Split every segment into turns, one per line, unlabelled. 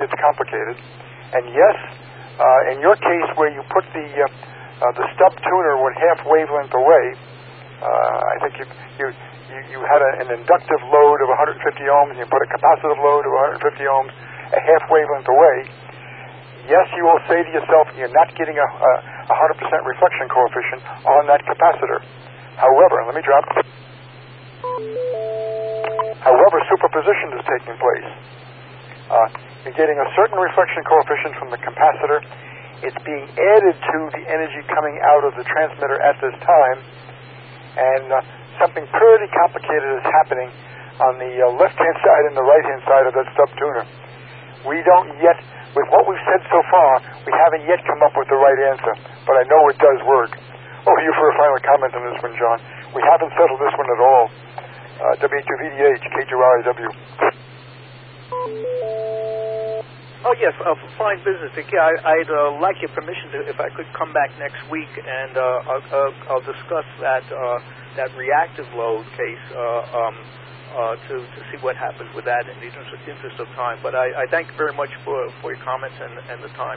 it's complicated. And yes, in your case where you put the stub tuner one half wavelength away, I think you had an inductive load of 150 ohms, and you put a capacitive load of 150 ohms a half wavelength away. Yes, you will say to yourself, you're not getting a 100% reflection coefficient on that capacitor. However, let me drop. However, superposition is taking place. You're getting a certain reflection coefficient from the capacitor. It's being added to the energy coming out of the transmitter at this time, and something pretty complicated is happening on the left-hand side and the right-hand side of that stub tuner. We don't yet, with what we've said so far, we haven't yet come up with the right answer, but I know it does work. Over to you for a final comment on this one, John. We haven't settled this one at all. W2VDH, K2RIW.
Oh, yes, fine business. Yeah, I'd like your permission if I could come back next week, and I'll discuss that reactive load case to see what happens with that in the interest of time. But I thank you very much for your comments and the time.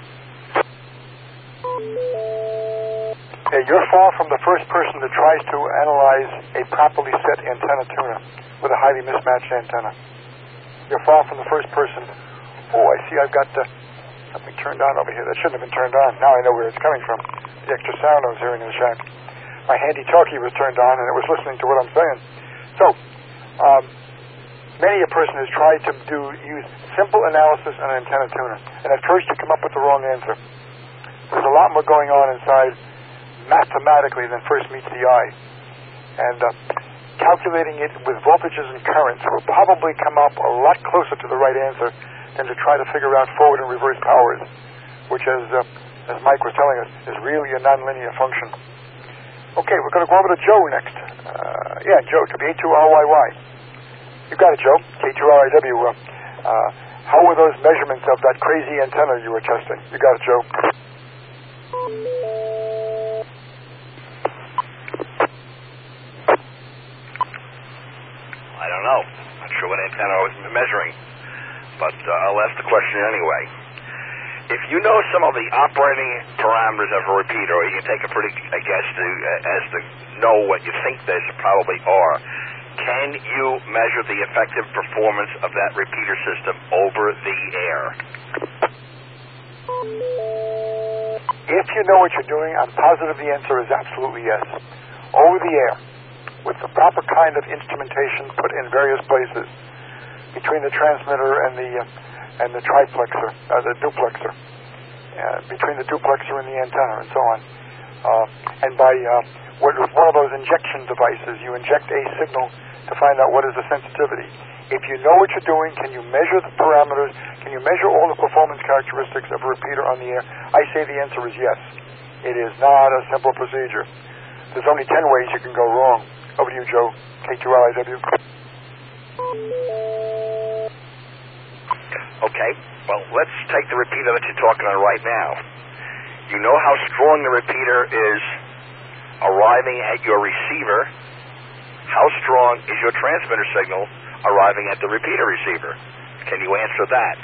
Okay, you're far from the first person that tries to analyze a properly set antenna tuner with a highly mismatched antenna. You're far from the first person. Oh, I see I've got something turned on over here. That shouldn't have been turned on. Now I know where it's coming from. The extra sound I was hearing in the shack. My handy-talkie was turned on, and it was listening to what I'm saying. So, many a person has tried to use simple analysis on an antenna tuner, and at first you come up with the wrong answer. There's a lot more going on inside mathematically than first meets the eye. And calculating it with voltages and currents will probably come up a lot closer to the right answer than to try to figure out forward and reverse powers, which, as Mike was telling us, is really a nonlinear function. Okay, we're going to go over to Joe next. Joe, to be A2RYY. You got it, Joe. K2RIW. How were those measurements of that crazy antenna you were testing? You got it, Joe.
I don't know. Not sure what antenna I was measuring, but I'll ask the question anyway. If you know some of the operating parameters of a repeater, or you can take a pretty guess as to know what you think they probably are, can you measure the effective performance of that repeater system over the air?
If you know what you're doing, I'm positive the answer is absolutely yes. Over the air, with the proper kind of instrumentation put in various places between the transmitter and the triplexer, the duplexer, between the duplexer and the antenna, and so on. And by with one of those injection devices, you inject a signal to find out what is the sensitivity. If you know what you're doing, can you measure the parameters? Can you measure all the performance characteristics of a repeater on the air? I say the answer is yes. It is not a simple procedure. There's only 10 ways you can go wrong. Over to you, Joe. K2RIW.
Okay, well, let's take the repeater that you're talking on right now. You know how strong the repeater is arriving at your receiver. How strong is your transmitter signal arriving at the repeater receiver? Can you answer that?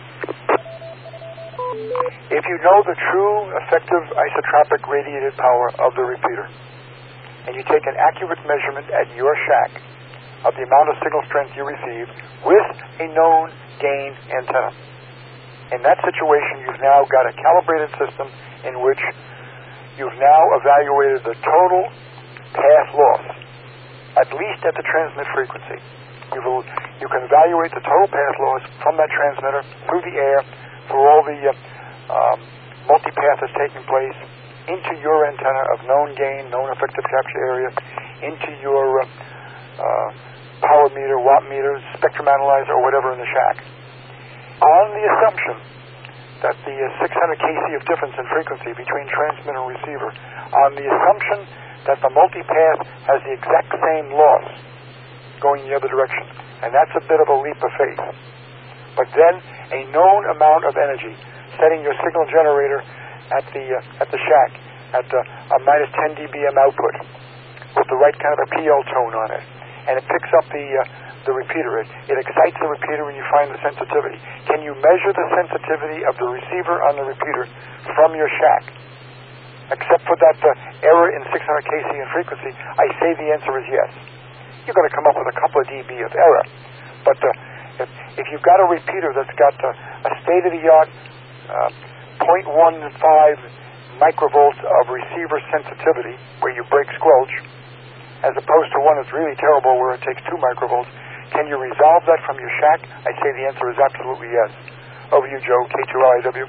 If you know the true effective isotropic radiated power of the repeater, and you take an accurate measurement at your shack of the amount of signal strength you receive with a known gain antenna, in that situation you've now got a calibrated system in which you've now evaluated the total path loss, at least at the transmit frequency. You can evaluate the total path loss from that transmitter through the air, through all the multipath that's taking place, into your antenna of known gain, known effective capture area, into your power meter, watt meter, spectrum analyzer, or whatever in the shack. On the assumption that the 600 kc of difference in frequency between transmitter and receiver, on the assumption that the multipath has the exact same loss going in the other direction. And that's a bit of a leap of faith. But then a known amount of energy, setting your signal generator at the shack at a minus 10 dBm output with the right kind of a PL tone on it. And it picks up the the repeater. It excites the repeater and you find the sensitivity. Can you measure the sensitivity of the receiver on the repeater from your shack? Except for that error in 600 kc in frequency, I say the answer is yes. You're going to come up with a couple of dB of error. But if you've got a repeater that's got a state-of-the-art 0.15 microvolts of receiver sensitivity, where you break squelch, as opposed to one that's really terrible where it takes 2 microvolts, can you resolve that from your shack? I say the answer is absolutely yes. Over to you, Joe, K2RIW.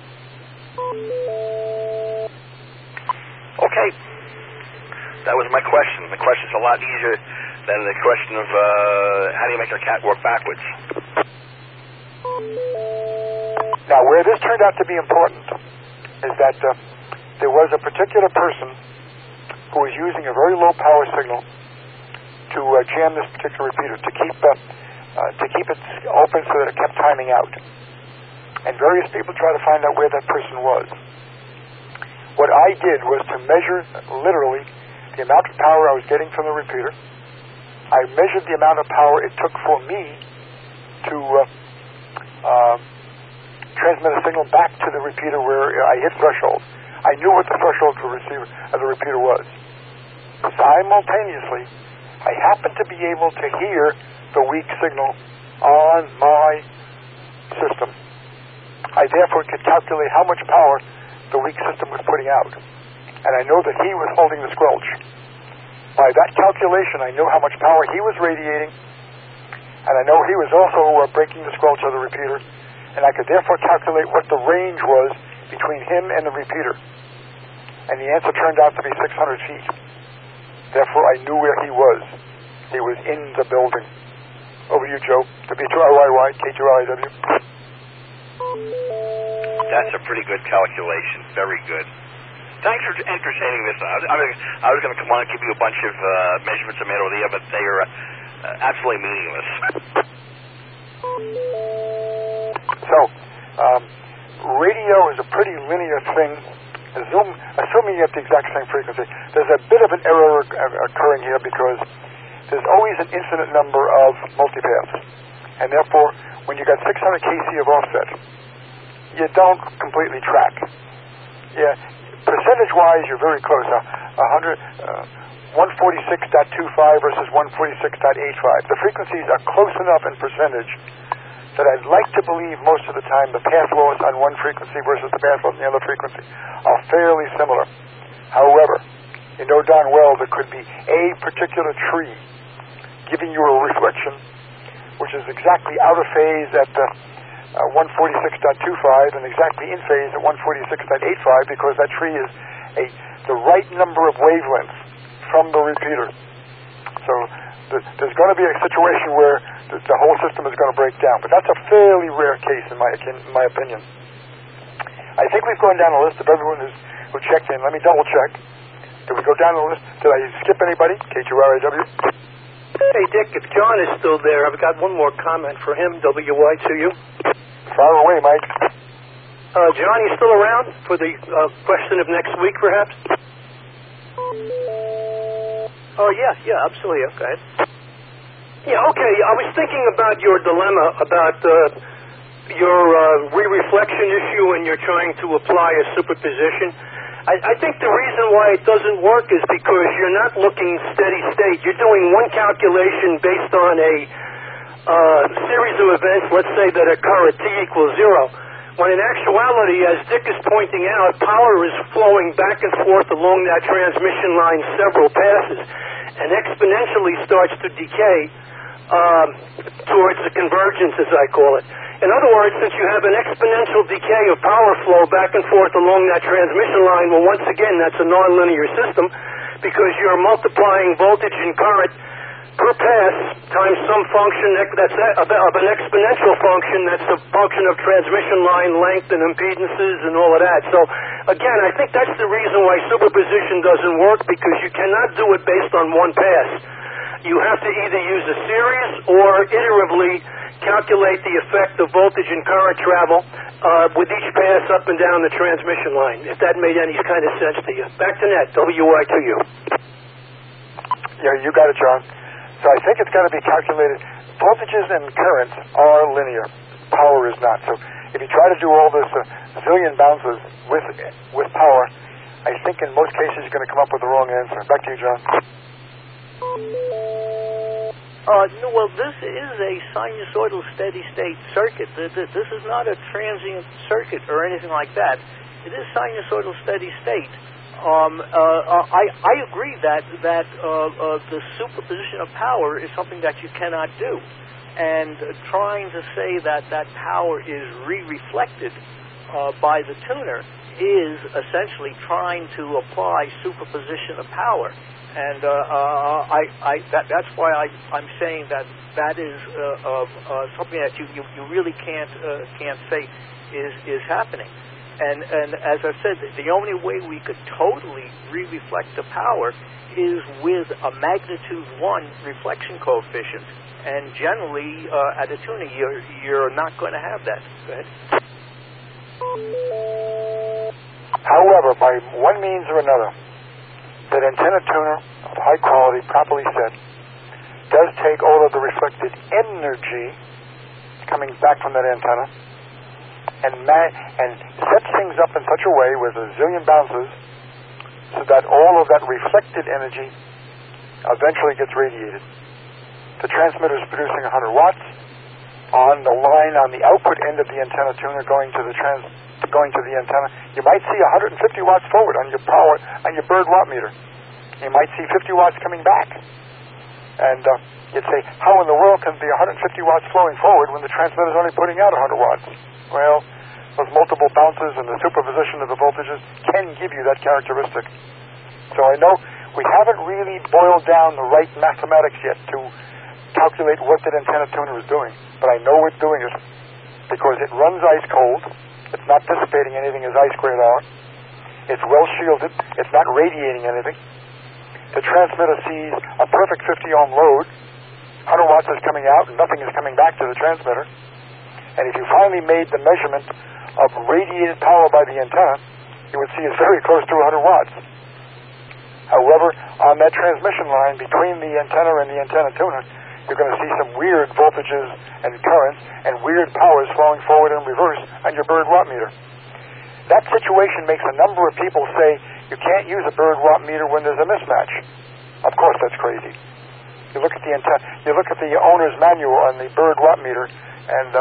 Okay. That was my question. The question's a lot easier than the question of how do you make a cat work backwards.
Now, where this turned out to be important is that there was a particular person who was using a very low power signal to jam this particular repeater, to keep it open so that it kept timing out. And various people tried to find out where that person was. What I did was to measure literally the amount of power I was getting from the repeater. I measured the amount of power it took for me to transmit a signal back to the repeater where I hit threshold. I knew what the threshold of the repeater was. Simultaneously, I happened to be able to hear the weak signal on my system. I therefore could calculate how much power the weak system was putting out. And I know that he was holding the squelch. By that calculation, I knew how much power he was radiating, and I know he was also breaking the squelch of the repeater, and I could therefore calculate what the range was between him and the repeater. And the answer turned out to be 600 feet. Therefore, I knew where he was. He was in the building. Over to you, Joe. W2RYY, K2RIW.
That's a pretty good calculation. Very good. Thanks for entertaining this. I was going to come on and give you a bunch of measurements I made over the air, but they are absolutely meaningless.
So, radio is a pretty linear thing, assuming you have the exact same frequency. There's a bit of an error occurring here because there's always an infinite number of multipaths. And therefore, when you got 600 kc of offset, you don't completely track. Yeah, percentage-wise, you're very close. 146.25 versus 146.85. The frequencies are close enough in percentage that I'd like to believe most of the time the path loss on one frequency versus the path loss on the other frequency are fairly similar. However, you know darn well there could be a particular tree giving you a reflection which is exactly out of phase at 146.25 and exactly in phase at 146.85 because that tree is the right number of wavelengths from the repeater. So there's going to be a situation where the whole system is going to break down, but that's a fairly rare case in my opinion. I think we've gone down the list of everyone who checked in. Let me double check. Did we go down the list? Did I skip anybody? K2RIW.
Hey, Dick, if John is still there, I've got one more comment for him, WY2U.
Fire away, Mike.
John, you still around for the question of next week, perhaps? Oh, yeah, absolutely, okay. Yeah, okay, I was thinking about your dilemma about your re-reflection issue when you're trying to apply a superposition. I think the reason why it doesn't work is because you're not looking steady state. You're doing one calculation based on a series of events, let's say, that occur at t equals 0. When in actuality, as Dick is pointing out, power is flowing back and forth along that transmission line several passes and exponentially starts to decay towards the convergence, as I call it. In other words, since you have an exponential decay of power flow back and forth along that transmission line, well, once again, that's a nonlinear system because you're multiplying voltage and current per pass times some function that's of an exponential function that's a function of transmission line length and impedances and all of that. So, again, I think that's the reason why superposition doesn't work because you cannot do it based on one pass. You have to either use a series or iteratively calculate the effect of voltage and current travel with each pass up and down the transmission line, if that made any kind of sense to you. Back to net, WY2U.
Yeah, you got it, John. So I think it's got to be calculated voltages and currents are linear. Power is not. So if you try to do all this zillion bounces with power, I think in most cases you're going to come up with the wrong answer. Back to you, John.
No, well, this is a sinusoidal steady-state circuit. This is not a transient circuit or anything like that. It is sinusoidal steady-state. I agree that the superposition of power is something that you cannot do. And trying to say that power is re-reflected by the tuner is essentially trying to apply superposition of power. And that's why I'm saying that is something that you really can't say is happening. And as I said, the only way we could totally re-reflect the power is with a magnitude 1 reflection coefficient. And generally, at a tuner, you're not going to have that. Go ahead.
However, by one means or another, that antenna tuner of high quality, properly set, does take all of the reflected energy coming back from that antenna and sets things up in such a way with a zillion bounces so that all of that reflected energy eventually gets radiated. The transmitter is producing 100 watts on the line on the output end of the antenna tuner going to the antenna. You might see 150 watts forward on your power on your bird watt meter. You might see 50 watts coming back, and you'd say, how in the world can be 150 watts flowing forward when the transmitter is only putting out 100 watts? Well, those multiple bounces and the superposition of the voltages can give you that characteristic. So I know we haven't really boiled down the right mathematics yet to calculate what that antenna tuner is doing, but I know it's doing it because it runs ice cold. It's not dissipating anything as I squared R. It's well shielded. It's not radiating anything. The transmitter sees a perfect 50-ohm load. 100 watts is coming out and nothing is coming back to the transmitter. And if you finally made the measurement of radiated power by the antenna, you would see it's very close to 100 watts. However, on that transmission line between the antenna and the antenna tuner, you're going to see some weird voltages and currents and weird powers flowing forward and reverse on your bird watt meter. That situation makes a number of people say you can't use a bird watt meter when there's a mismatch. Of course, that's crazy. You look at the owner's manual on the bird watt meter, and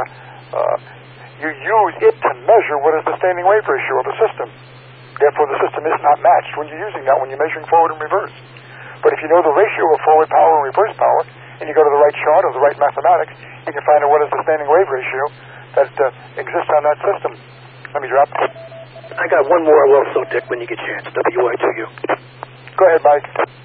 you use it to measure what is the standing wave ratio of a system. Therefore, the system is not matched when you're using that when you're measuring forward and reverse. But if you know the ratio of forward power and reverse power, and you go to the right chart or the right mathematics, you can find out what is the standing wave ratio that exists on that system. Let me drop.
I got one more also, Dick, when you get a chance. WI2U.
Go ahead, Mike.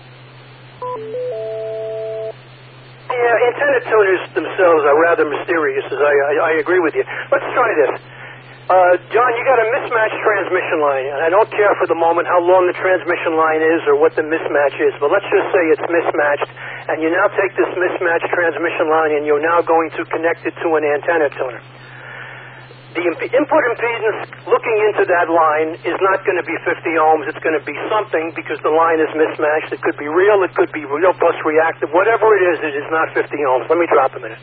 Yeah, antenna tuners themselves are rather mysterious, as I agree with you. Let's try this. John, you got a mismatched transmission line, and I don't care for the moment how long the transmission line is or what the mismatch is, but let's just say it's mismatched, and you now take this mismatched transmission line and you're now going to connect it to an antenna tuner. The input impedance looking into that line is not going to be 50 ohms. It's going to be something because the line is mismatched. It could be real. It could be real plus reactive. Whatever it is not 50 ohms. Let me drop a minute.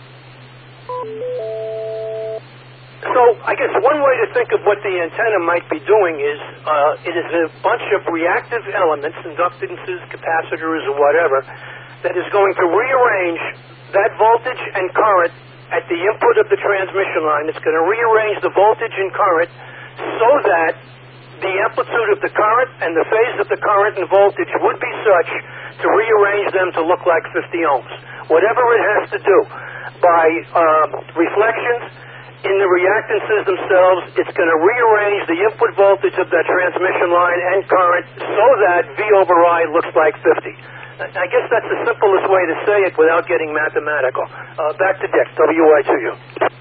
So I guess one way to think of what the antenna might be doing is it is a bunch of reactive elements, inductances, capacitors, or whatever, that is going to rearrange that voltage and current at the input of the transmission line. It's going to rearrange the voltage and current so that the amplitude of the current and the phase of the current and voltage would be such to rearrange them to look like 50 ohms. Whatever it has to do by reflections in the reactances themselves, it's going to rearrange the input voltage of that transmission line and current so that V over I looks like 50. I guess that's the simplest way to say it without getting mathematical. Back to Dick, WI2U.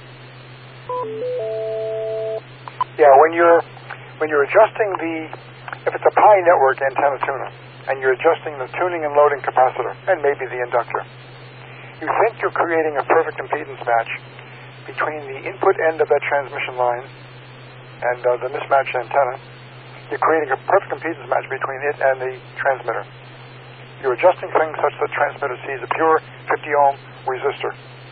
Yeah, when you're adjusting if it's a pi network antenna tuner, and you're adjusting the tuning and loading capacitor, and maybe the inductor, you think you're creating a perfect impedance match between the input end of that transmission line and the mismatched antenna. You're creating a perfect impedance match between it and the transmitter. You're adjusting things such that the transmitter sees a pure 50 ohm resistor.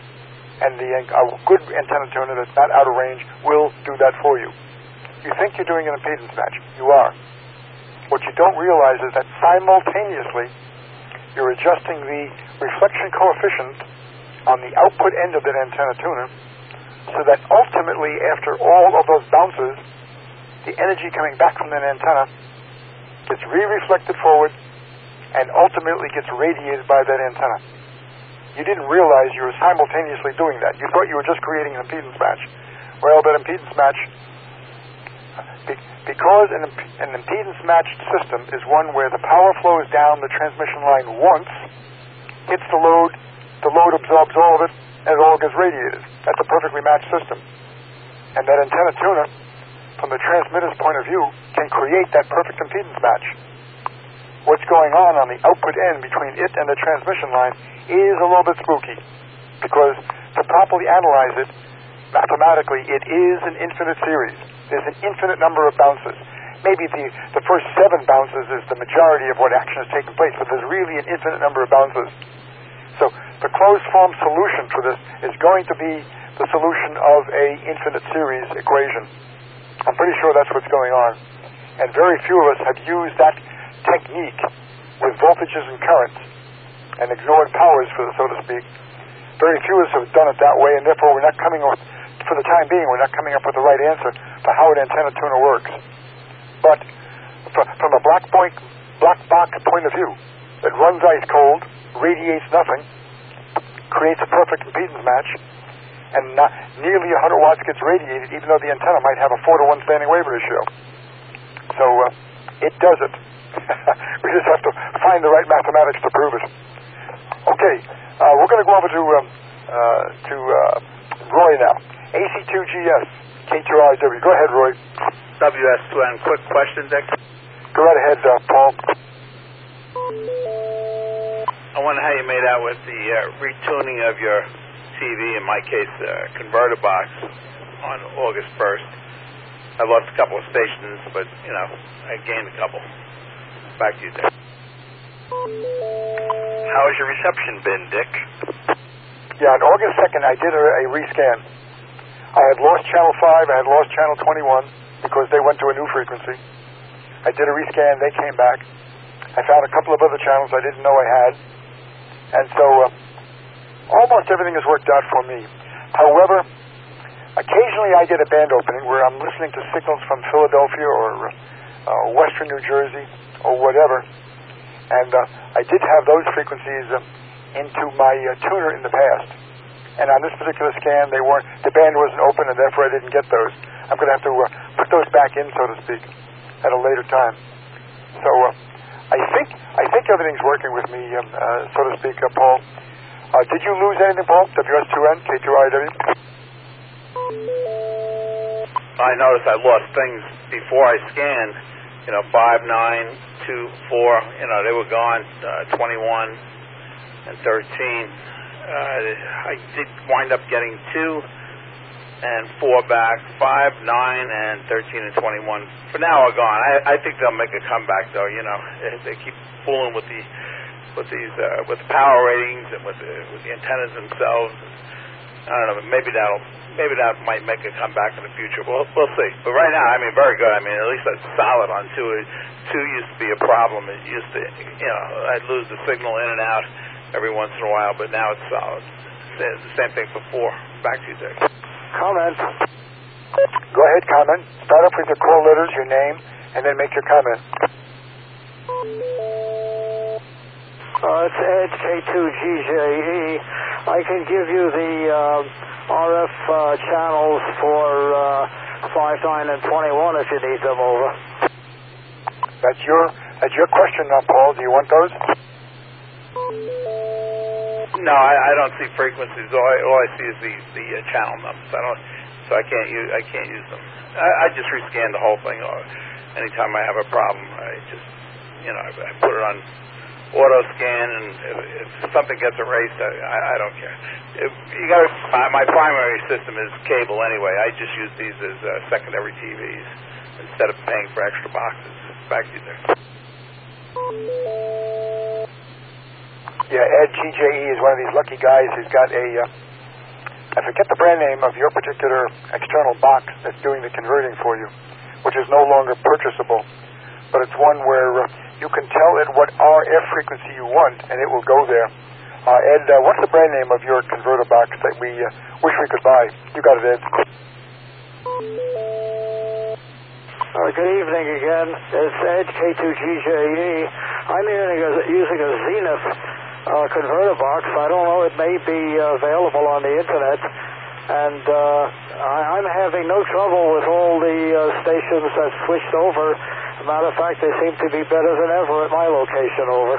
And a good antenna tuner that's not out of range will do that for you. You think you're doing an impedance match. You are. What you don't realize is that simultaneously you're adjusting the reflection coefficient on the output end of that antenna tuner so that ultimately, after all of those bounces, the energy coming back from that antenna gets re-reflected forward and ultimately gets radiated by that antenna. You didn't realize you were simultaneously doing that. You thought you were just creating an impedance match. Well, that impedance match, because an impedance matched system is one where the power flows down the transmission line once, hits the load absorbs all of it, and it all gets radiated. That's a perfectly matched system. And that antenna tuner, from the transmitter's point of view, can create that perfect impedance match. What's going on the output end between it and the transmission line is a little bit spooky, because to properly analyze it mathematically, it is an infinite series. There's an infinite number of bounces. Maybe the first 7 bounces is the majority of what action is taking place, but there's really an infinite number of bounces. So the closed form solution for this is going to be the solution of a infinite series equation. I'm pretty sure that's what's going on. And very few of us have used that technique with voltages and currents and ignored powers, so to speak. Very few of us have done it that way, and therefore we're not coming up, for the time being, we're not coming up with the right answer for how an antenna tuner works. But from a black box point of view, it runs ice cold, radiates nothing, creates a perfect impedance match, and nearly 100 watts gets radiated, even though the antenna might have a 4-to-1 standing wave ratio. So it does it. We just have to find the right mathematics to prove it. Okay, we're going to go over to Roy now. AC2GS, K2RW. Go ahead, Roy.
WS2N. Quick question, Dick.
Go right ahead, Paul.
I wonder how you made out with the retuning of your TV, in my case, converter box, on August 1st. I lost a couple of stations, but, I gained a couple. Back to you, Dick.
How has your reception been, Dick?
Yeah, on August 2nd, I did a rescan. I had lost Channel 5, I had lost Channel 21 because they went to a new frequency. I did a rescan, they came back. I found a couple of other channels I didn't know I had. And so almost everything has worked out for me. However, occasionally I get a band opening where I'm listening to signals from Philadelphia or Western New Jersey or whatever. And I did have those frequencies into my tuner in the past. And on this particular scan, the band wasn't open, and therefore I didn't get those. I'm going to have to put those back in, so to speak, at a later time. So I think everything's working with me, so to speak, Paul. Did you lose anything, Paul? WS2N, K2RW?
I noticed I lost things before I scanned. 5, 9, 2, 4. They were gone. 21 and 13. I did wind up getting 2 and 4 back. 5, 9, and 13 and 21. For now are gone. I think they'll make a comeback, though. They keep fooling with the power ratings and with the antennas themselves. I don't know. Maybe that might make a comeback in the future. We'll see. But right now, very good. At least that's solid on 2. 2 used to be a problem. It used to, I'd lose the signal in and out every once in a while, but now it's solid. The same thing before. Back to you, Dick.
Comment. Go ahead, comment. Start off with your call letters, your name, and then make your comment.
It's Ed, K2GJE. I can give you the RF channels for 5, 9, and 21 if you need them, over.
That's your question now, Paul. Do you want those?
No, I don't see frequencies. All I see is the channel numbers. I can't use them. I just rescan the whole thing. Or anytime I have a problem, I just I put it on auto scan, and if something gets erased, I don't care. My primary system is cable anyway. I just use these as secondary TVs instead of paying for extra boxes. Back to you there.
Yeah, Ed GJE is one of these lucky guys who's got a I forget the brand name of your particular external box that's doing the converting for you, which is no longer purchasable, but it's one where you can tell it what RF frequency you want, and it will go there. Ed, what's the brand name of your converter box that we wish we could buy? You got it, Ed.
Good evening again. It's Ed, K2GJE. I'm using a Zenith converter box. I don't know, it may be available on the internet. And I'm having no trouble with all the stations that switched over. As a matter of fact, they seem to be better than ever at my location, over.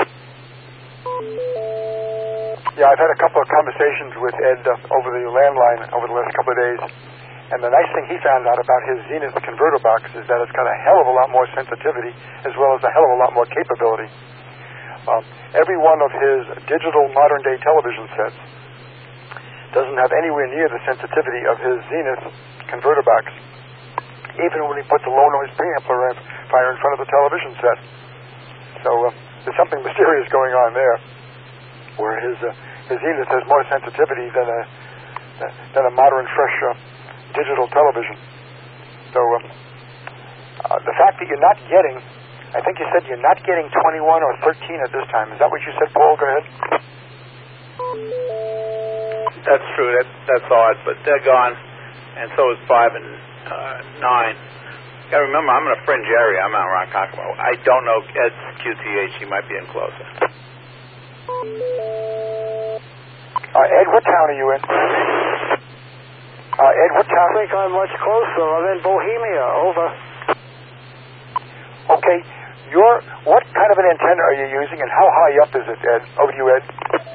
Yeah, I've had a couple of conversations with Ed over the landline over the last couple of days. And the nice thing he found out about his Zenith converter box is that it's got a hell of a lot more sensitivity as well as a hell of a lot more capability. Every one of his digital modern-day television sets doesn't have anywhere near the sensitivity of his Zenith converter box, even when he puts a low-noise preamplifier in front of the television set. So there's something mysterious going on there, where his Zenith has more sensitivity than a modern, fresh digital television. So the fact that you're not getting, I think you said you're not getting 21 or 13 at this time. Is that what you said, Paul? Go ahead.
That's true. That's odd, but they're gone, and so is 5 and 9. Gotta remember, I'm in a fringe area. I'm out in Ronkonkoma. I don't know Ed's QTH. He might be in closer.
Ed, what town are you in? Ed, what town?
I think I'm much closer. I'm in Bohemia, over.
Okay, what kind of an antenna are you using, and how high up is it, Ed? Over to you, Ed.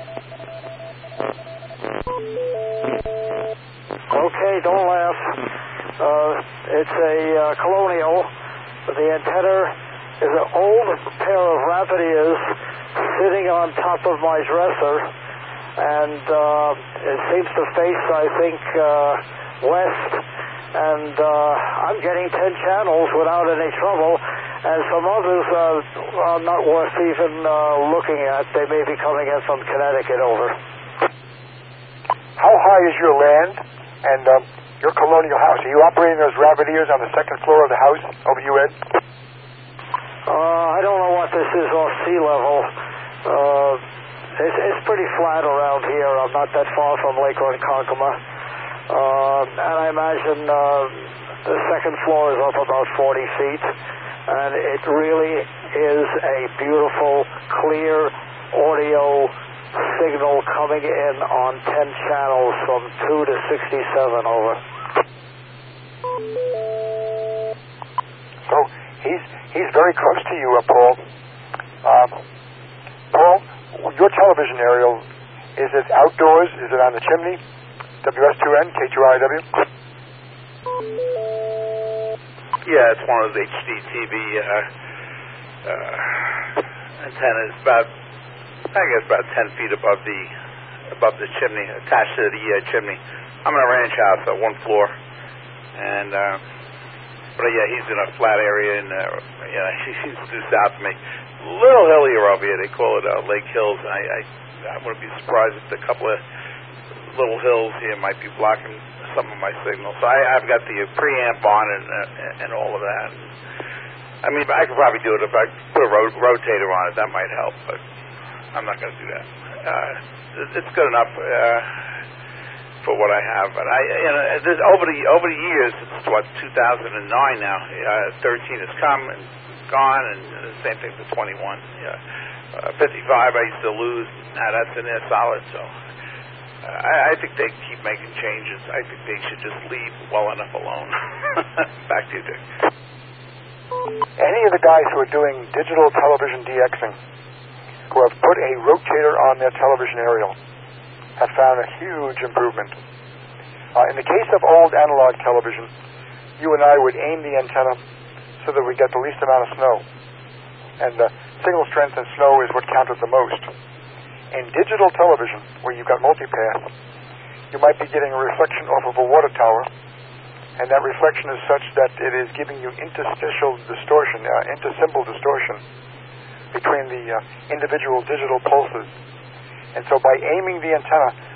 Okay, don't laugh. It's a Colonial. The antenna is an old pair of Rapideas sitting on top of my dresser, and it seems to face, I think, west, and I'm getting 10 channels without any trouble, and some others are not worth even looking at. They may be coming in from Connecticut, over.
How high is your land and your colonial house? Are you operating those Rapideas on the second floor of the house? Over to you, Ed.
I don't know what this is off sea level. It's pretty flat around here. I'm not that far from Lake Ronkonkoma. And I imagine the second floor is up about 40 feet. And it really is a beautiful, clear audio signal coming in on 10 channels from 2 to 67, over.
So he's very close to you, Paul. Paul, your television aerial, is it outdoors? Is it on the chimney? WS2N, K2RIW?
Yeah, it's one of those HDTV antennas, about 10 feet above the chimney, attached to the chimney. I'm in a ranch house, one floor, and but yeah, he's in a flat area, and he's due south of me. A little hillier over here. They call it Lake Hills. And I wouldn't be surprised if a couple of little hills here might be blocking some of my signal. So I've got the preamp on and all of that. I mean, I could probably do it if I put a rotator on it. That might help, but I'm not going to do that. It's good enough for what I have. But over the years, it's 2009 now. 13 has come and gone, and the same thing for 21. 55, I used to lose. Now that's in there solid. So I think they keep making changes. I think they should just leave well enough alone. Back to you, Dick.
Any of the guys who are doing digital television DXing, who have put a rotator on their television aerial, have found a huge improvement. In the case of old analog television, you and I would aim the antenna so that we get the least amount of snow. And signal strength and snow is what counted the most. In digital television, where you've got multipath, you might be getting a reflection off of a water tower, and that reflection is such that it is giving you interstitial distortion, intersymbol distortion between the individual digital pulses. And so by aiming the antenna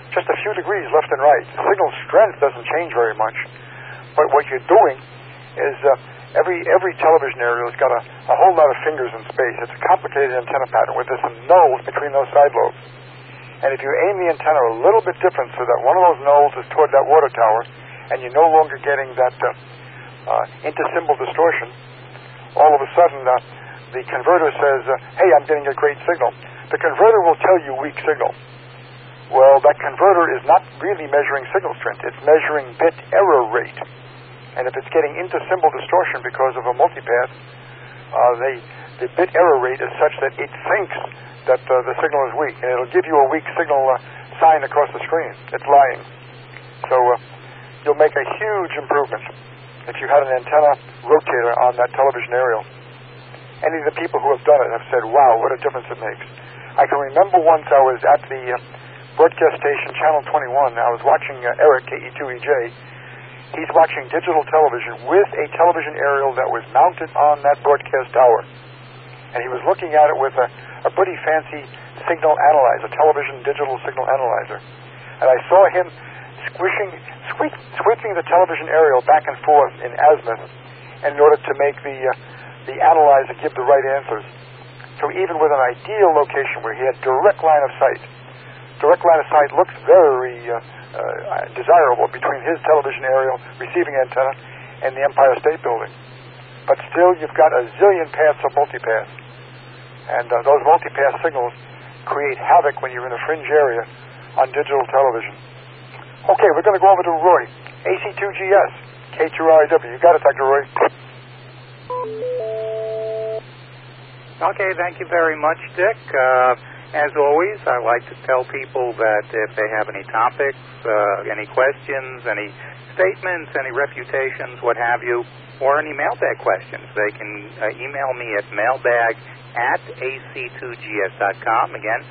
just a few degrees left and right. The signal strength doesn't change very much. But what you're doing is every television aerial has got a whole lot of fingers in space. It's a complicated antenna pattern with some nulls between those side lobes. And if you aim the antenna a little bit different so that one of those nulls is toward that water tower and you're no longer getting that intersymbol distortion, all of a sudden the converter says, hey, I'm getting a great signal. The converter will tell you weak signal. Well, that converter is not really measuring signal strength. It's measuring bit error rate. And if it's getting intersymbol distortion because of a multipath, the bit error rate is such that it thinks that the signal is weak. And it'll give you a weak signal sign across the screen. It's lying. So you'll make a huge improvement if you had an antenna rotator on that television aerial. Any of the people who have done it have said, wow, what a difference it makes. I can remember once I was at the broadcast station, Channel 21. I was watching Eric, KE2EJ. He's watching digital television with a television aerial that was mounted on that broadcast tower. And he was looking at it with a pretty fancy signal analyzer, television digital signal analyzer. And I saw him sweeping the television aerial back and forth in azimuth in order to make the analyzer give the right answers. So even with an ideal location where he had direct line of sight looks very desirable between his television aerial receiving antenna and the Empire State Building. But still, you've got a zillion paths of multipath. And those multipath signals create havoc when you're in a fringe area on digital television. Okay, we're going to go over to Roy. AC2GS, K2RIW. You got it, Dr. Roy.
Okay, thank you very much, Dick. As always, I like to tell people that if they have any topics, any questions, any statements, any refutations, what have you, or any mailbag questions, they can email me at mailbag@ac2gs.com. Again,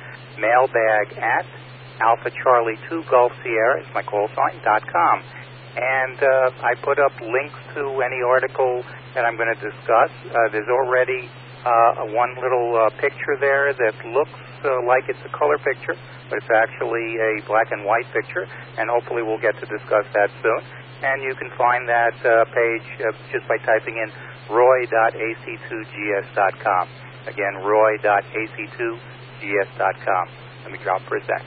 mailbag@AlphaCharlie2GolfSierra is my call sign.com. And I put up links to any article that I'm going to discuss. There's already one little picture there that looks like it's a color picture, but it's actually a black and white picture, and hopefully we'll get to discuss that soon. And you can find that page just by typing in roy.ac2gs.com. Again, roy.ac2gs.com. Let me drop for a sec.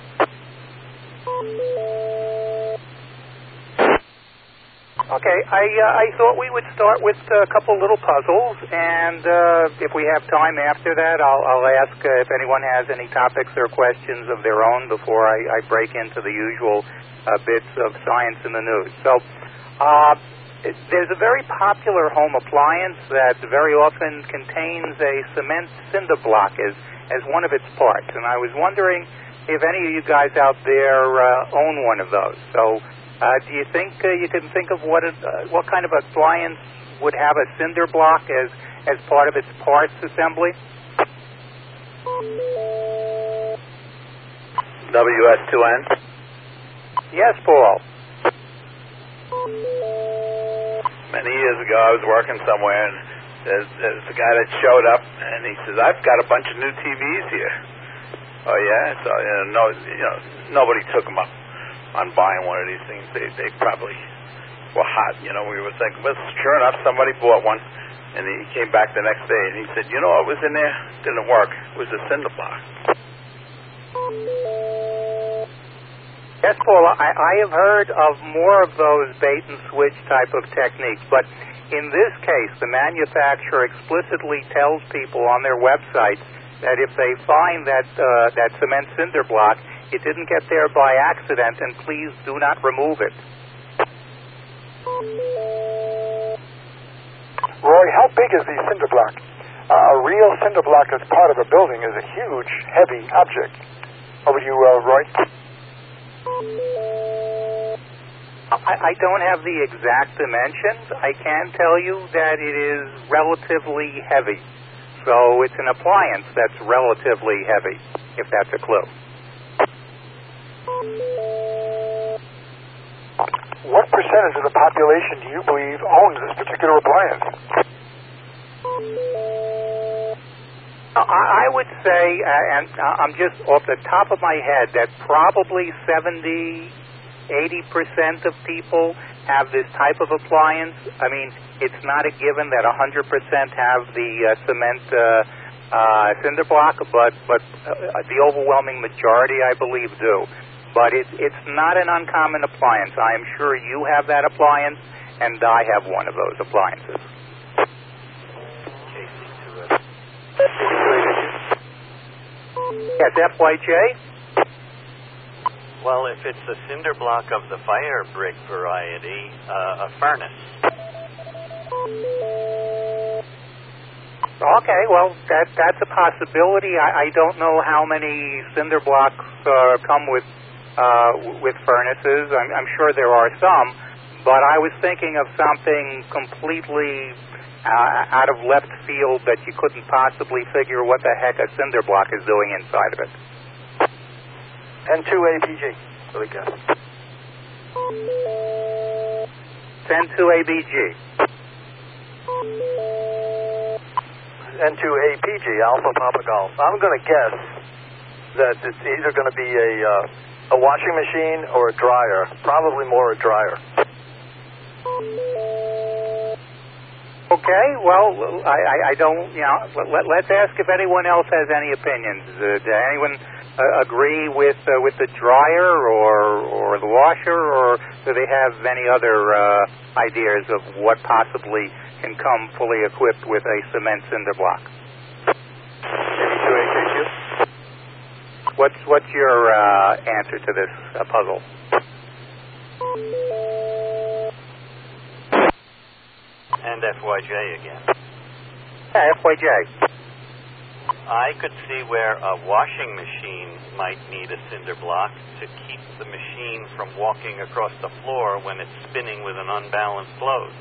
Okay, I thought we would start with a couple little puzzles, and if we have time after that, I'll ask if anyone has any topics or questions of their own before I break into the usual bits of science in the news. So there's a very popular home appliance that very often contains a cement cinder block as one of its parts, and I was wondering if any of you guys out there own one of those. So do you think you can think of what kind of appliance would have a cinder block as part of its parts assembly?
WS2N?
Yes, Paul.
Many years ago, I was working somewhere, and there's a guy that showed up, and he says, "I've got a bunch of new TVs here." Oh yeah, so nobody took him up on buying one of these things. They probably were hot. We were thinking, well, sure enough, somebody bought one, and he came back the next day, and he said, what was in there? Didn't work. It was a cinder block.
Yes, Paul, I have heard of more of those bait and switch type of techniques, but in this case, the manufacturer explicitly tells people on their websites that if they find that cement cinder block, it didn't get there by accident, and please do not remove it.
Roy, how big is the cinder block? A real cinder block as part of a building is a huge, heavy object. Over to you, Roy.
I don't have the exact dimensions. I can tell you that it is relatively heavy. So it's an appliance that's relatively heavy, if that's a clue.
What percentage of the population do you believe owns this particular appliance?
I would say, and I'm just off the top of my head, that probably 70-80% of people have this type of appliance. I mean, it's not a given that 100% have the cement cinder block, but the overwhelming majority, I believe, do. But it's not an uncommon appliance. I am sure you have that appliance, and I have one of those appliances. Yes, FYJ?
Well, if it's a cinder block of the fire brick variety, a furnace.
Okay, well, that's a possibility. I don't know how many cinder blocks come with furnaces. I'm sure there are some, but I was thinking of something completely out of left field that you couldn't possibly figure what the heck a cinder block is doing inside of it.
N2ABG, really good.
N2ABG.
N2APG, Alpha Papa Golf. I'm going to guess that it's either going to be a washing machine or a dryer. Probably more a dryer.
Okay, well, I don't, let's ask if anyone else has any opinions. Does anyone agree with the dryer or the washer, or do they have any other ideas of what possibly can come fully equipped with a cement cinder block? What's your answer to this puzzle?
And FYJ again.
Yeah, FYJ.
I could see where a washing machine might need a cinder block to keep the machine from walking across the floor when it's spinning with an unbalanced load.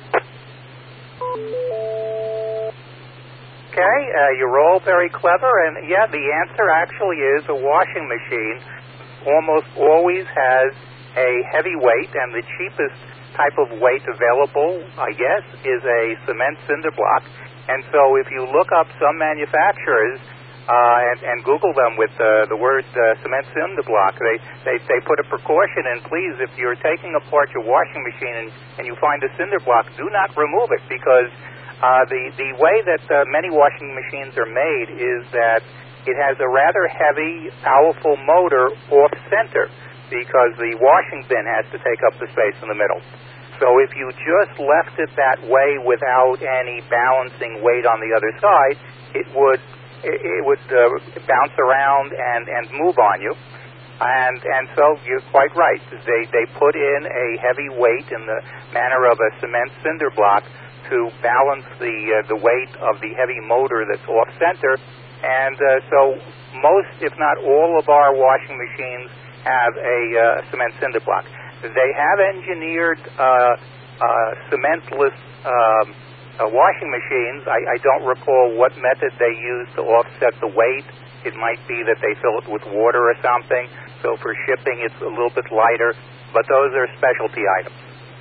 Okay, you're all very clever, and yeah, the answer actually is a washing machine almost always has a heavy weight, and the cheapest type of weight available, I guess, is a cement cinder block. And so if you look up some manufacturers and Google them with the word cement cinder block, they put a precaution in. Please, if you're taking apart your washing machine and you find a cinder block, do not remove it, because the way that many washing machines are made is that it has a rather heavy, powerful motor off-center, because the washing bin has to take up the space in the middle. So if you just left it that way without any balancing weight on the other side, it would bounce around and move on you. And so you're quite right. They put in a heavy weight in the manner of a cement cinder block to balance the weight of the heavy motor that's off-center. And so most, if not all, of our washing machines have a cement cinder block. They have engineered cementless washing machines. I don't recall what method they use to offset the weight. It might be that they fill it with water or something, so for shipping it's a little bit lighter, but those are specialty items.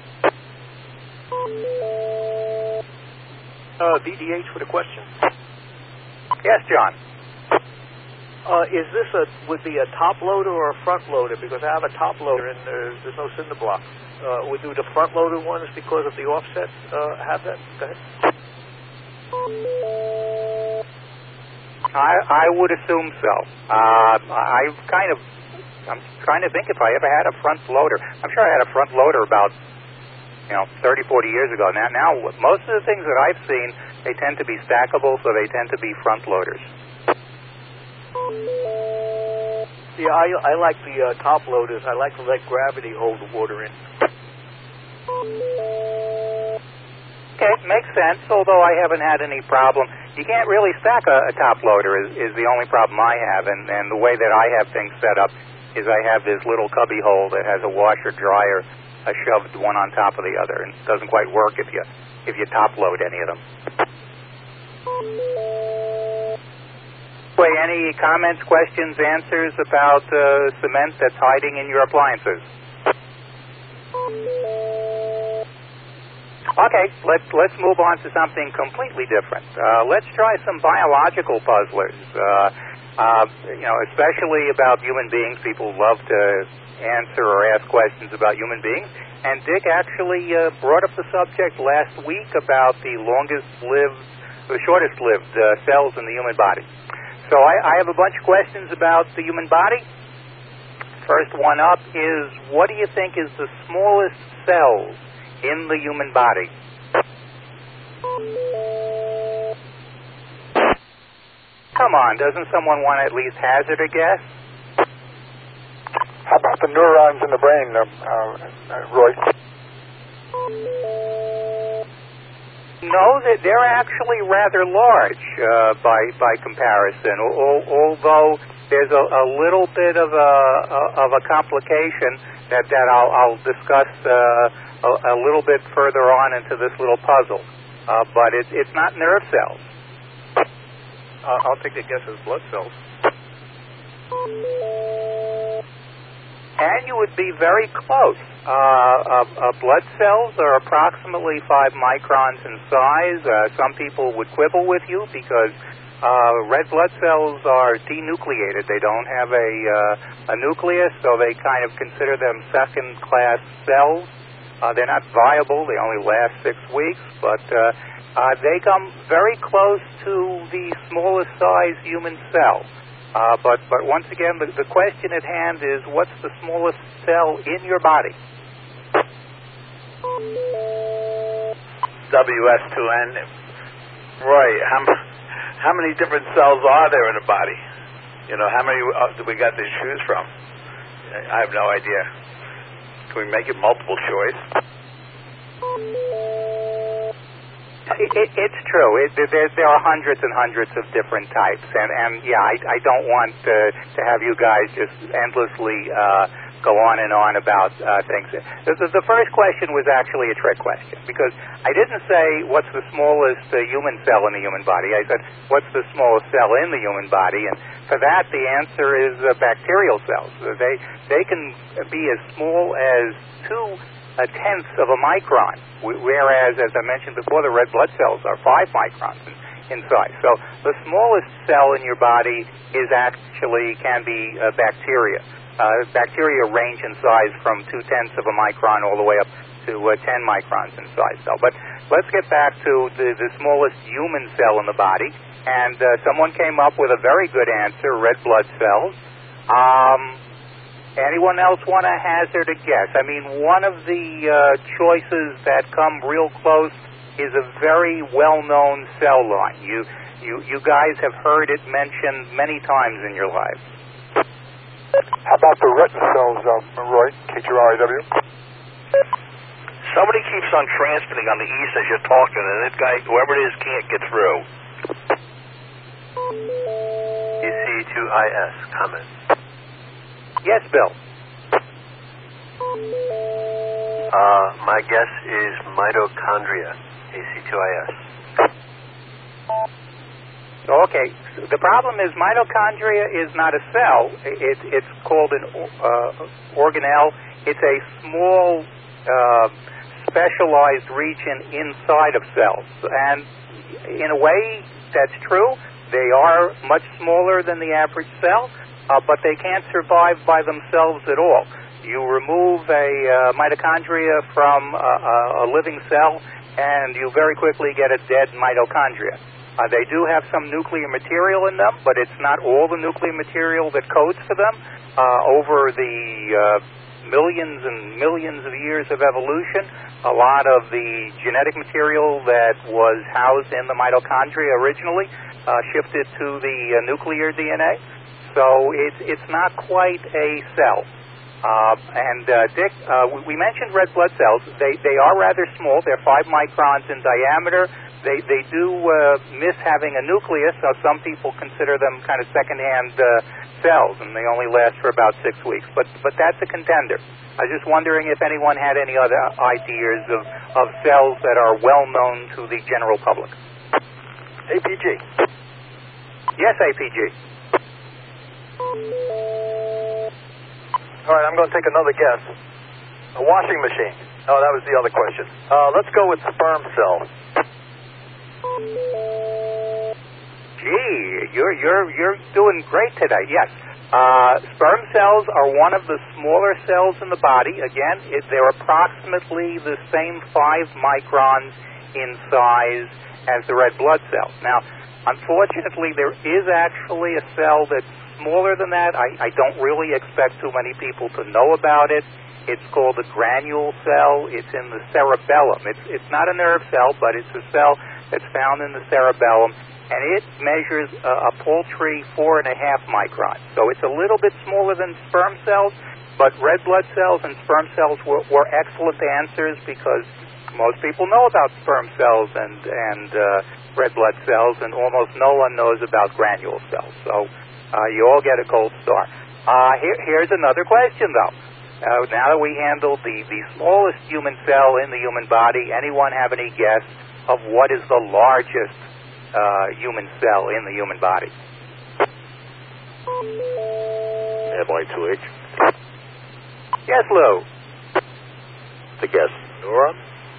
VDH with a question.
Yes, John.
Is this would be a top loader or a front loader? Because I have a top loader and there's no cinder block. Would do the front loader ones because of the offset have that? Go ahead.
I would assume so. I'm trying to think if I ever had a front loader. I'm sure I had a front loader about 30, 40 years ago. Now most of the things that I've seen, they tend to be stackable, so they tend to be front loaders.
Yeah, I like the top loaders. I like to let gravity hold the water in.
Okay, makes sense, although I haven't had any problem. You can't really stack a top loader is the only problem I have, and the way that I have things set up is I have this little cubby hole that has a washer dryer shoved one on top of the other, and it doesn't quite work if you top load any of them. Anyway, any comments, questions, answers about cement that's hiding in your appliances? Okay, let's move on to something completely different. Let's try some biological puzzlers. Especially about human beings. People love to answer or ask questions about human beings. And Dick actually brought up the subject last week about the shortest-lived cells in the human body. So I have a bunch of questions about the human body. First one up is, what do you think is the smallest cell in the human body? Come on, doesn't someone want to at least hazard a guess?
How about the neurons in the brain, Roy?
No, they're actually rather large by comparison. Although there's a little bit of a complication that I'll discuss a little bit further on into this little puzzle. But it's not nerve cells.
I'll take a guess as blood cells.
And you would be very close. Blood cells are approximately 5 microns in size. Some people would quibble with you because red blood cells are denucleated. They don't have a nucleus, so they kind of consider them second-class cells. They're not viable. They only last 6 weeks, but they come very close to the smallest size human cell. But once again, the question at hand is, what's the smallest cell in your body?
WS2N. Roy, how many different cells are there in the body? How many do we got to choose from? I have no idea. Can we make it multiple choice?
It's true. There are hundreds and hundreds of different types, and yeah, I don't want to have you guys just endlessly go on and on about things. The first question was actually a trick question, because I didn't say what's the smallest human cell in the human body. I said what's the smallest cell in the human body, and for that the answer is bacterial cells. They can be as small as 2/10 of a micron, whereas, as I mentioned before, the red blood cells are 5 microns in size. So the smallest cell in your body can be bacteria. Bacteria range in size from 2/10 of a micron all the way up to 10 microns in size. But let's get back to the smallest human cell in the body, and someone came up with a very good answer: red blood cells. Anyone else want to hazard a guess? I mean, one of the choices that come real close is a very well-known cell line. You guys have heard it mentioned many times in your lives.
How about the retina cells, Roy? K2RIW?
Somebody keeps on transmitting on the east as you're talking, and this guy, whoever it is, can't get through.
AC2IS, comment.
Yes, Bill.
My guess is mitochondria, AC2IS.
Okay, the problem is mitochondria is not a cell. It's called an organelle. It's a small, specialized region inside of cells. And in a way, that's true. They are much smaller than the average cell, but they can't survive by themselves at all. You remove a mitochondria from a living cell, and you very quickly get a dead mitochondria. They do have some nuclear material in them, but it's not all the nuclear material that codes for them. Over the millions and millions of years of evolution, a lot of the genetic material that was housed in the mitochondria originally shifted to the nuclear DNA. So it's not quite a cell. Dick, we mentioned red blood cells. They are rather small. They're 5 microns in diameter. They do miss having a nucleus, so some people consider them kind of second-hand cells, and they only last for about 6 weeks. But that's a contender. I was just wondering if anyone had any other ideas of cells that are well known to the general public.
APG.
Yes, APG.
All right, I'm going to take another guess. A washing machine.
Oh, that was the other question. Let's go with sperm cell.
Gee, you're doing great today. Yes. Sperm cells are one of the smaller cells in the body. Again, they're approximately the same 5 microns in size as the red blood cell. Now, unfortunately, there is actually a cell that's smaller than that. I don't really expect too many people to know about it. It's called a granule cell. It's in the cerebellum. It's not a nerve cell, but it's a cell that's found in the cerebellum, and it measures a paltry 4.5 microns. So it's a little bit smaller than sperm cells, but red blood cells and sperm cells were excellent answers because most people know about sperm cells and red blood cells, and almost no one knows about granule cells. So you all get a gold star. Here's another question, though. Now that we handled the smallest human cell in the human body, anyone have any guess of what is the largest human cell in the human body?
MI2H.
Yes, Lou.
The guess. Neuron?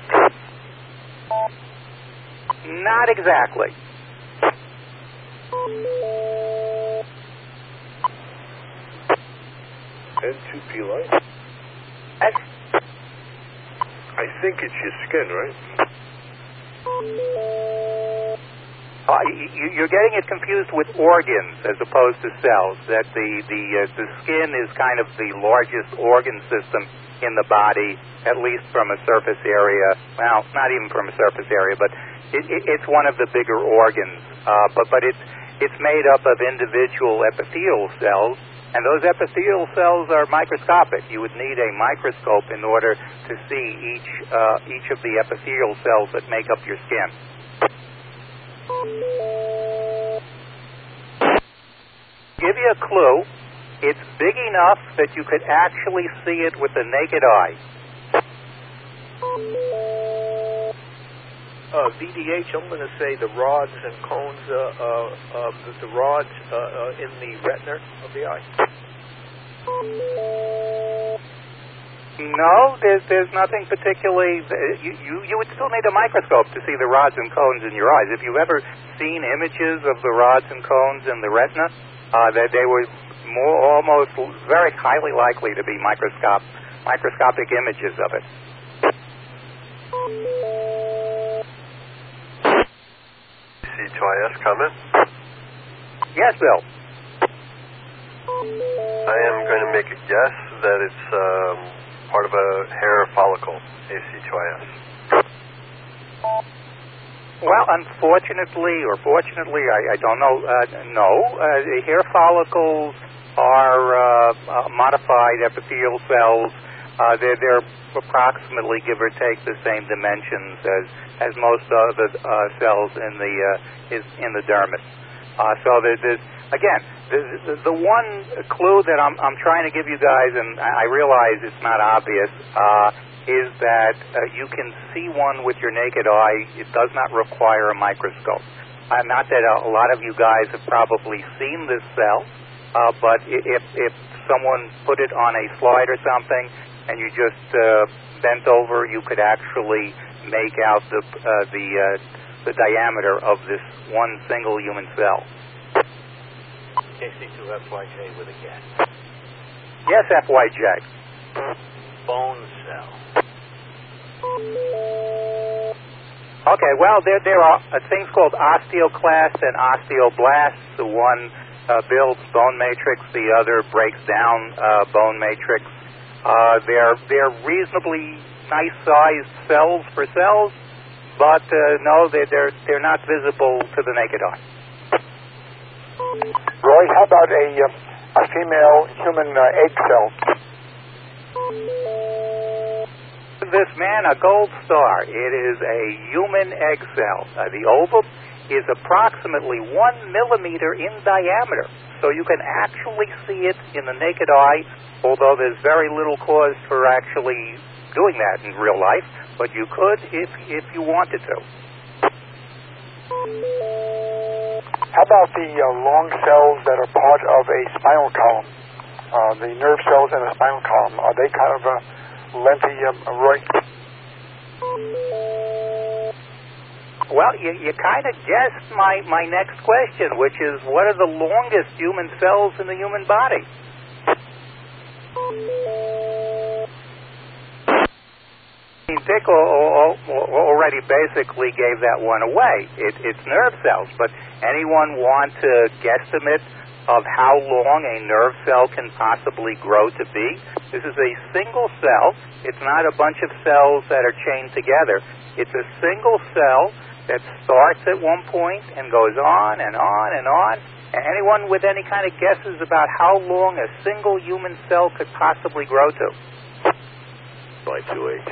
Not exactly.
N2P light?
Yes.
I think it's your skin, right?
You're getting it confused with organs as opposed to cells. That the skin is kind of the largest organ system in the body, at least from a surface area. Well, not even from a surface area, but it's one of the bigger organs. But it's made up of individual epithelial cells, and those epithelial cells are microscopic. You would need a microscope in order to see each of the epithelial cells that make up your skin. Give you a clue. It's big enough that you could actually see it with the naked eye.
VDH, I'm going to say the rods and cones, the rods in the retina of the eye.
No, there's nothing particularly. You would still need a microscope to see the rods and cones in your eyes. If you've ever seen images of the rods and cones in the retina, they were almost very highly likely to be microscopic images of it.
C2IS comment?
Yes, Bill.
I am going to make a guess that it's part of a hair follicle, AC2IS.
Well, unfortunately or fortunately, I don't know. No, the hair follicles are modified epithelial cells. They're approximately, give or take, the same dimensions as most of the cells in the dermis. So there's again, the one clue that I'm trying to give you guys, and I realize it's not obvious, is that you can see one with your naked eye. It does not require a microscope. Not that a lot of you guys have probably seen this cell, but if someone put it on a slide or something, and you just bent over, you could actually make out the diameter of this one single human cell.
KC2FYJ with a guess.
Yes, FYJ.
Bone cell.
Okay, well, there are things called osteoclasts and osteoblasts. The one builds bone matrix, the other breaks down bone matrix. They're reasonably nice-sized cells for cells, but no, they're not visible to the naked eye.
Roy, how about a female human egg cell?
This man a gold star. It is a human egg cell. The ovum is approximately 1 millimeter in diameter, so you can actually see it in the naked eye, although there's very little cause for actually doing that in real life, but you could if you wanted to.
How about the long cells that are part of a spinal column? The nerve cells in a spinal column, are they kind of lengthy, Roy?
Well, you kind of guessed my next question, which is, what are the longest human cells in the human body? Dick already basically gave that one away. It's nerve cells, but anyone want to guesstimate of how long a nerve cell can possibly grow to be? This is a single cell. It's not a bunch of cells that are chained together. It's a single cell that starts at one point and goes on and on and on. Anyone with any kind of guesses about how long a single human cell could possibly grow to?
By 2H.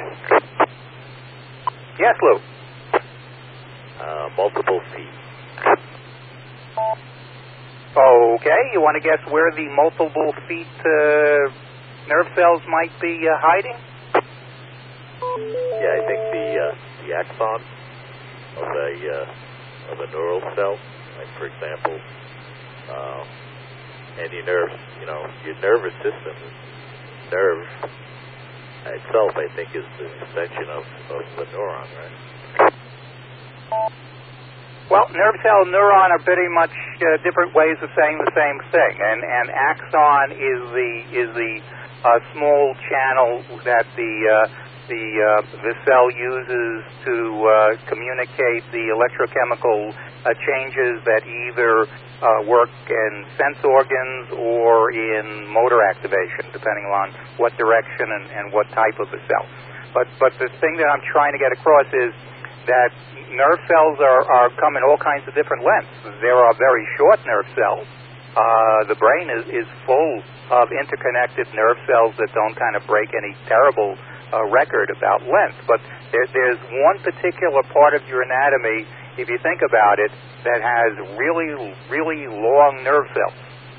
Yes, Lou.
Multiple feet.
Okay, you want to guess where the multiple feet nerve cells might be hiding?
Yeah, I think the axon of a neural cell, like for example, any nerve, your nervous system, nerve itself, I think, is the extension of the neuron, right?
Well, nerve cell and neuron are pretty much different ways of saying the same thing, and axon is the small channel that the cell uses to communicate the electrochemical changes that either work in sense organs or in motor activation, depending on what direction and what type of a cell. But the thing that I'm trying to get across is that nerve cells are come in all kinds of different lengths. There are very short nerve cells. The brain is full of interconnected nerve cells that don't kind of break any terrible record about length. But there's one particular part of your anatomy, if you think about it, that has really, really long nerve cells.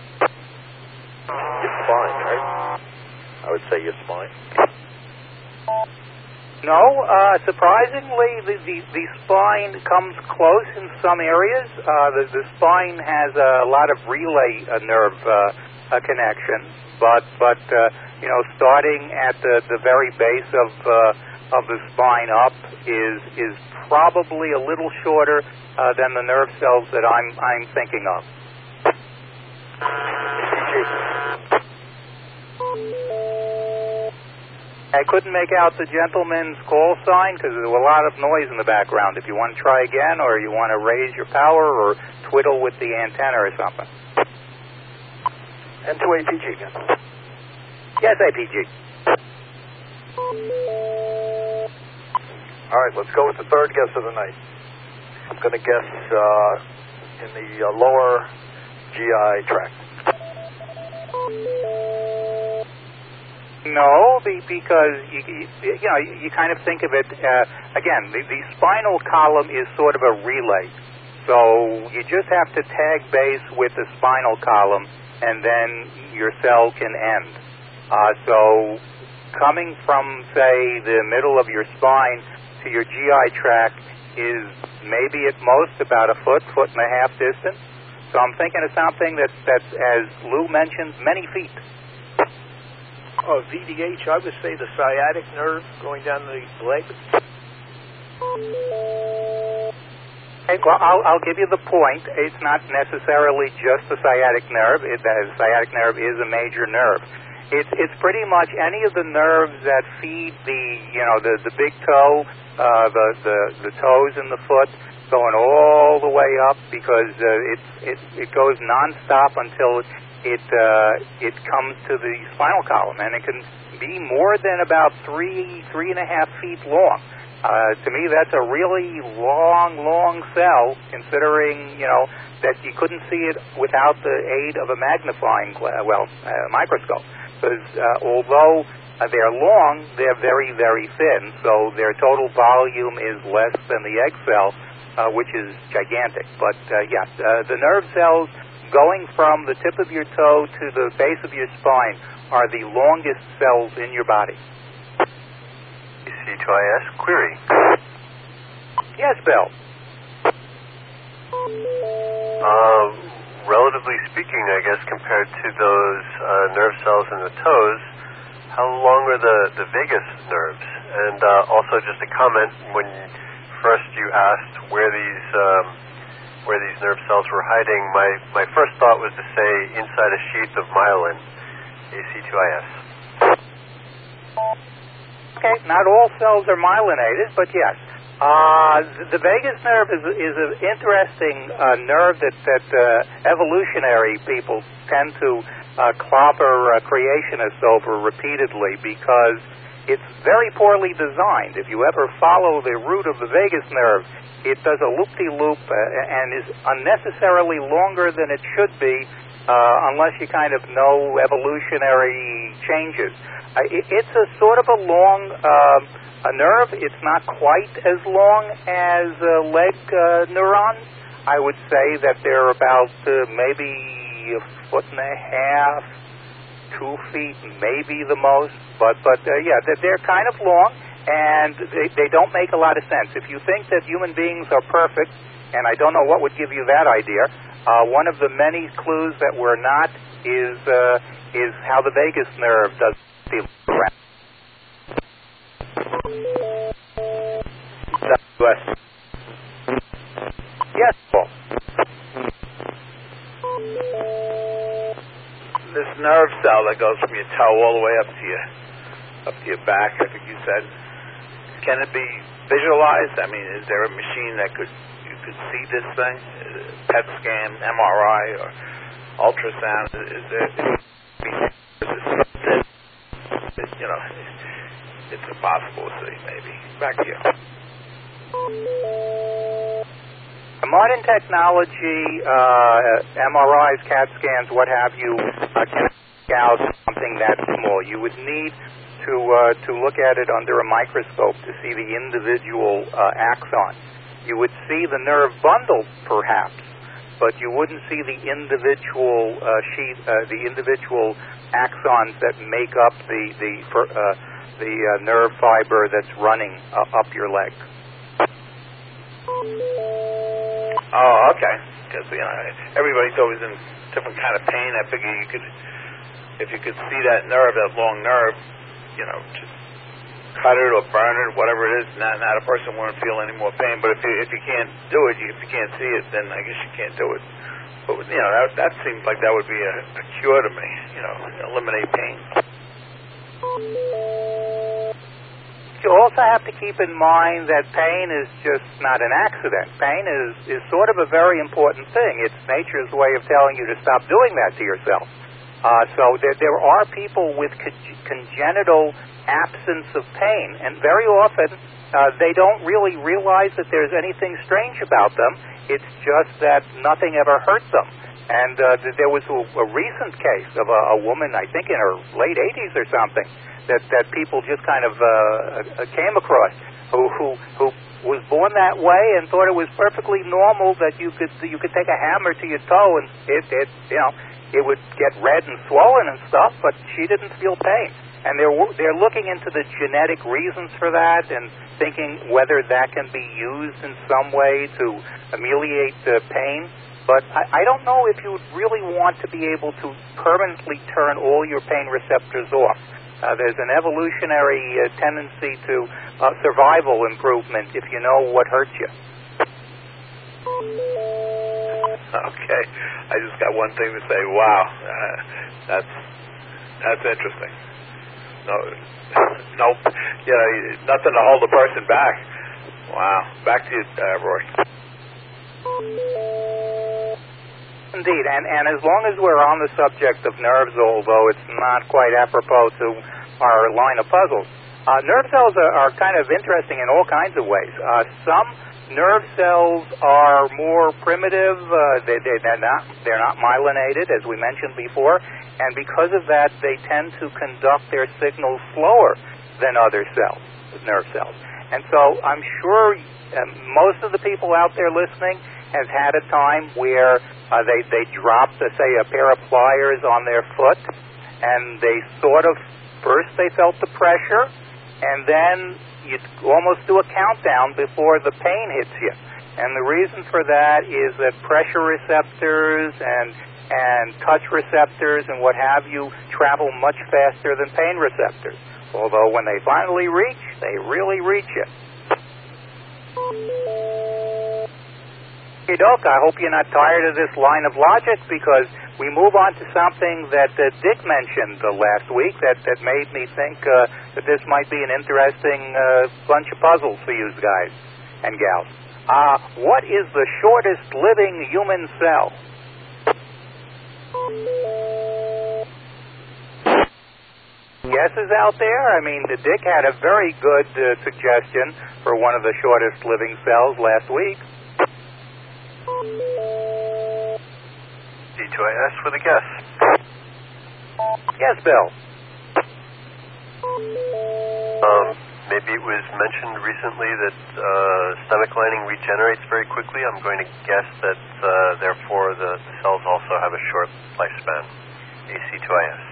Your spine, right? I would say your spine.
No, surprisingly, the spine comes close in some areas. The spine has a lot of relay nerve connections, but starting at the very base of the spine up is probably a little shorter than the nerve cells that I'm thinking of. I couldn't make out the gentleman's call sign because there was a lot of noise in the background. If you want to try again, or you want to raise your power or twiddle with the antenna or something.
And to APG again.
Yes, APG.
All right, let's go with the third guess of the night. I'm going to guess in the lower GI tract.
No, because you kind of think of it again. The spinal column is sort of a relay, so you just have to tag base with the spinal column, and then your cell can end. So coming from, say, the middle of your spine to your GI tract is maybe at most about a foot and a half distance. So I'm thinking of something that's as Lou mentioned, many feet.
VDH, I would say the sciatic nerve going down the leg.
Okay, well, I'll give you the point. It's not necessarily just the sciatic nerve. The sciatic nerve is a major nerve. It's pretty much any of the nerves that feed the big toe, the toes in the foot, going all the way up because it goes nonstop until it comes to the spinal column, and it can be more than about 3.5 feet long. To me, that's a really long cell, considering that you couldn't see it without the aid of a magnifying microscope. Because although they're long, they're very, very thin, so their total volume is less than the egg cell, which is gigantic. But the nerve cells going from the tip of your toe to the base of your spine are the longest cells in your body.
C2IS query.
Yes, Bill.
Relatively speaking, I guess, compared to those nerve cells in the toes, how long are the vagus nerves? And also just a comment, first you asked where these nerve cells were hiding, my first thought was to say inside a sheath of myelin, AC2IS.
Okay, not all cells are myelinated, but yes. The vagus nerve is an interesting nerve that evolutionary people tend to clobber creationists over repeatedly because it's very poorly designed. If you ever follow the route of the vagus nerve, it does a loop-de-loop and is unnecessarily longer than it should be unless you kind of know evolutionary changes. It's a sort of a long a nerve. It's not quite as long as leg neurons. I would say that they're about maybe a foot and a half, 2 feet, maybe the most. But yeah, they're kind of long, and they don't make a lot of sense. If you think that human beings are perfect, and I don't know what would give you that idea, one of the many clues that we're not is how the vagus nerve does feel around. Yes, Paul.
This nerve cell that goes from your toe all the way up to your back, I think you said, can it be visualized? I mean, is there a machine that you could see this thing? PET scan, MRI, or ultrasound? Is this, you know, it's impossible to see, maybe. Back to you.
Modern technology, MRIs, CAT scans, what have you, can make out something that small. You would need to look at it under a microscope to see the individual axon. You would see the nerve bundle, perhaps, but you wouldn't see the individual the individual axons that make up the nerve fiber that's running up your leg.
Oh, okay. Because everybody's always in different kind of pain. I figure if you could see that nerve, that long nerve, just cut it or burn it, whatever it is. Not a person won't feel any more pain. But if you can't do it, if you can't see it, then I guess you can't do it. But that seems like that would be a cure to me. Eliminate pain.
You also have to keep in mind that pain is just not an accident. Pain is sort of a very important thing. It's nature's way of telling you to stop doing that to yourself. So there are people with congenital absence of pain, and very often they don't really realize that there's anything strange about them. It's just that nothing ever hurt them. And there was a recent case of a woman, I think in her late 80s or something, that people just kind of came across, who was born that way and thought it was perfectly normal that you could take a hammer to your toe and it would get red and swollen and stuff, but she didn't feel pain. And they're looking into the genetic reasons for that and thinking whether that can be used in some way to ameliorate the pain. But I don't know if you would really want to be able to permanently turn all your pain receptors off. There's an evolutionary tendency to survival improvement if you know what hurts you.
Okay. I just got one thing to say. Wow. That's interesting. Nope. Nothing to hold a person back. Wow. Back to you, Roy.
Indeed, and as long as we're on the subject of nerves, although it's not quite apropos to our line of puzzles, nerve cells are kind of interesting in all kinds of ways. Some nerve cells are more primitive. They're not myelinated, as we mentioned before, and because of that, they tend to conduct their signals slower than other cells, nerve cells. And so I'm sure most of the people out there listening have had a time where they dropped, say, a pair of pliers on their foot, and they first they felt the pressure, and then you almost do a countdown before the pain hits you. And the reason for that is that pressure receptors and touch receptors and what have you travel much faster than pain receptors. Although when they finally reach, they really reach you. Okay, Doc, I hope you're not tired of this line of logic, because we move on to something that Dick mentioned last week that made me think that this might be an interesting bunch of puzzles for you guys and gals. What is the shortest living human cell? Guesses out there? I mean, Dick had a very good suggestion for one of the shortest living cells last week.
C2IS with a guess.
Yes, Bill.
Maybe it was mentioned recently that stomach lining regenerates very quickly. I'm going to guess that, therefore, the cells also have a short lifespan. AC2IS.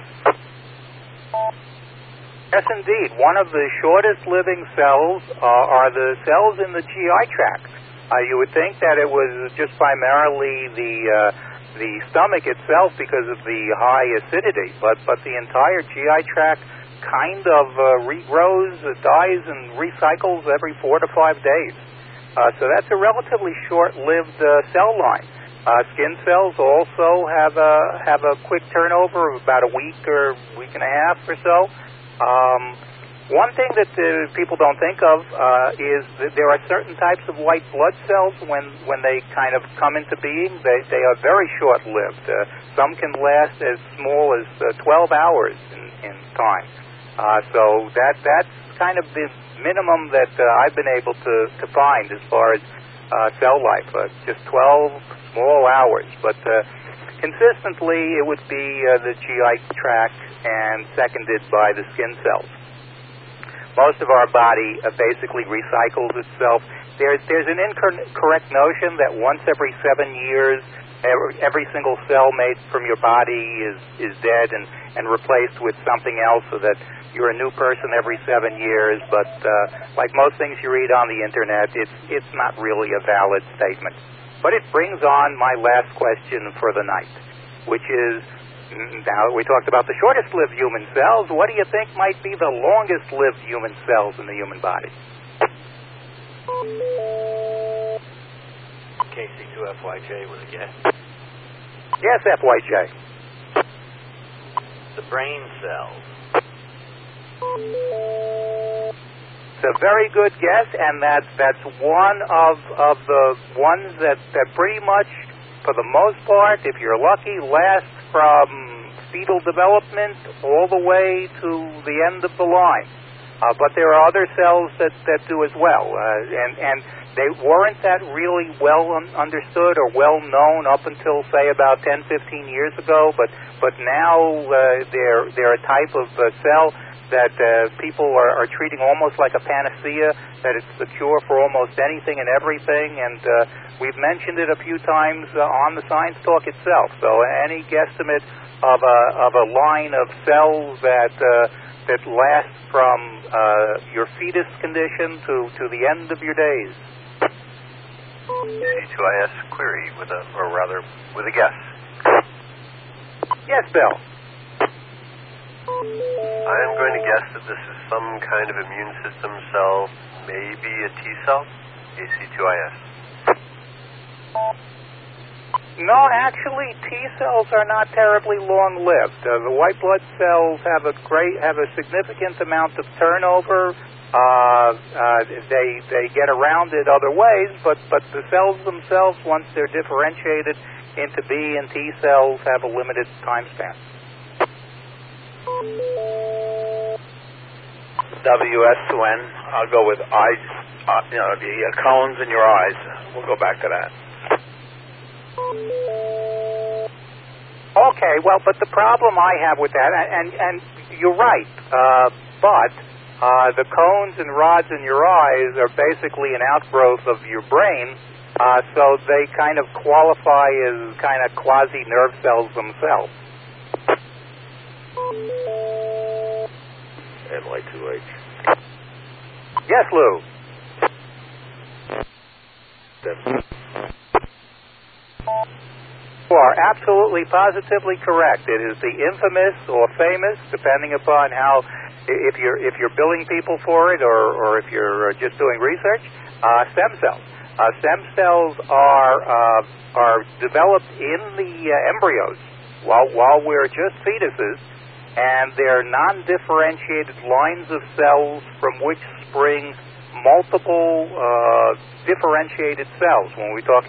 Yes, indeed. One of the shortest living cells are the cells in the GI tract. You would think that it was just primarily the stomach itself because of the high acidity, but the entire GI tract kind of regrows, dies, and recycles every 4 to 5 days. So that's a relatively short-lived cell line. Skin cells also have a quick turnover of about a week or week and a half or so. One thing that people don't think of is that there are certain types of white blood cells when they kind of come into being. They are very short-lived. Some can last as small as 12 hours in time. So that's kind of the minimum that I've been able to find as far as cell life. Just 12 small hours. But consistently, it would be the GI tract and seconded by the skin cells. Most of our body basically recycles itself. There's an incorrect notion that once every 7 years, every single cell made from your body is dead and replaced with something else, so that you're a new person every 7 years. But like most things you read on the internet, it's not really a valid statement. But it brings on my last question for the night, which is, now we talked about the shortest-lived human cells. What do you think might be the longest-lived human cells in the human body?
KC2FYJ with a guess.
Yes, FYJ.
The brain cells.
It's a very good guess, and that's one of the ones that pretty much, for the most part, if you're lucky, lasts from fetal development all the way to the end of the line. But there are other cells that do as well, and they weren't that really well understood or well known up until, say, about 10, 15 years ago. But now they're a type of cell that people are treating almost like a panacea, that it's the cure for almost anything and everything, and we've mentioned it a few times on the Science Talk itself. So any guesstimate of a line of cells that lasts from your fetus condition to the end of your days.
C2IS query with a guess.
Yes, Bill.
I am going to guess that this is some kind of immune system cell, maybe a T cell, AC2IS.
No, actually, T cells are not terribly long-lived. The white blood cells have a significant amount of turnover. They get around it other ways, but the cells themselves, once they're differentiated into B and T cells, have a limited time span.
WS2N. I'll go with eyes. The cones in your eyes. We'll go back to that.
Okay, well, but the problem I have with that, and you're right, but the cones and rods in your eyes are basically an outgrowth of your brain, so they kind of qualify as kind of quasi-nerve cells themselves.
NY2H.
Yes, Lou. You are absolutely, positively correct. It is the infamous or famous, depending upon how, if you're billing people for it or if you're just doing research, stem cells. Stem cells are developed in the embryos while we're just fetuses, and they're non-differentiated lines of cells from which spring multiple differentiated cells. When we're talking